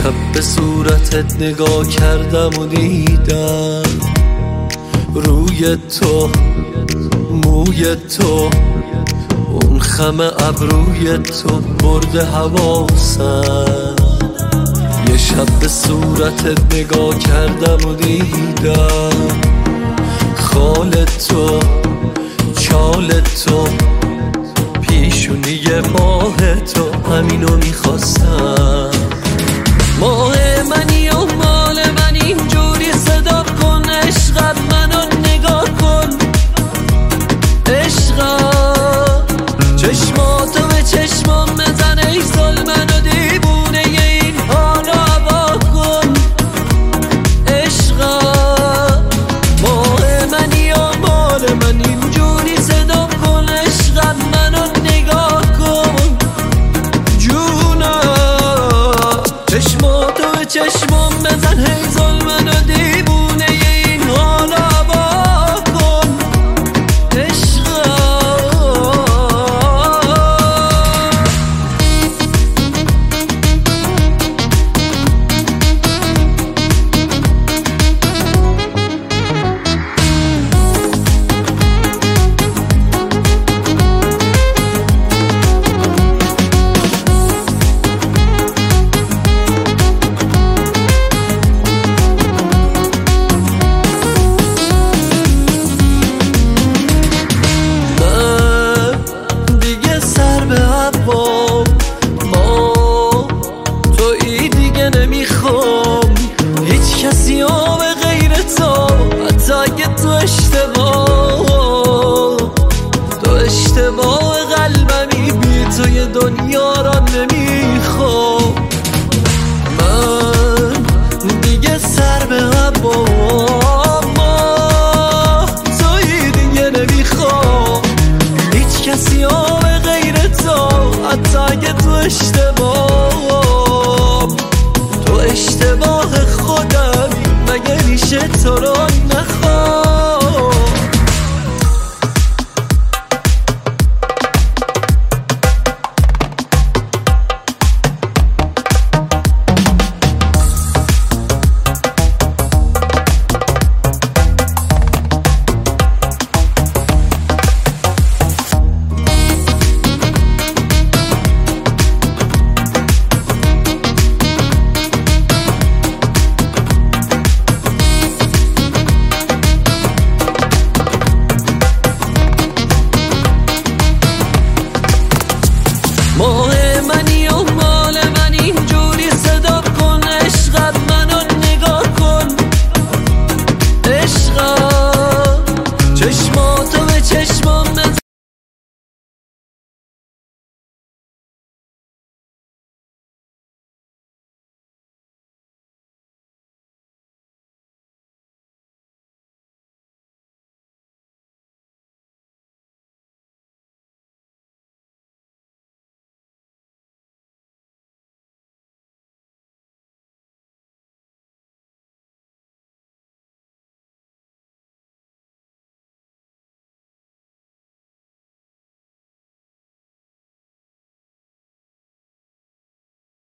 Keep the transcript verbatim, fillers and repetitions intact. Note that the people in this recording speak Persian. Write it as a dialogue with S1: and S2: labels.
S1: شب به صورتت نگاه کردم و دیدم روی تو، موی تو، اون خم ابروی تو برده حواسم. یه شب به صورتت نگاه کردم و دیدم خال تو، چال تو، پیشونی ماه تو، همینو میخواستم. ماه منی و مال من اینجوری صدا کن، عشقم منو نگاه کن، عشقم چشماتو به چشمام بزن، ای ظلمن و دیوونه این حالو هوا کن، عشقم ماه منی و مال من اینجوری صدا کن، عشقم منو نگاه کن، جونم چشماتو به چشمام بزن، ای ظلمن و دیوونه این حالو هوا کن، عشقم. ما تویی دیگه نمیخوام هیچ کسی ها به غیر تو، حتی اگه تو اشتباه تو اشتباه قلبمی، بی تو یه دنیا را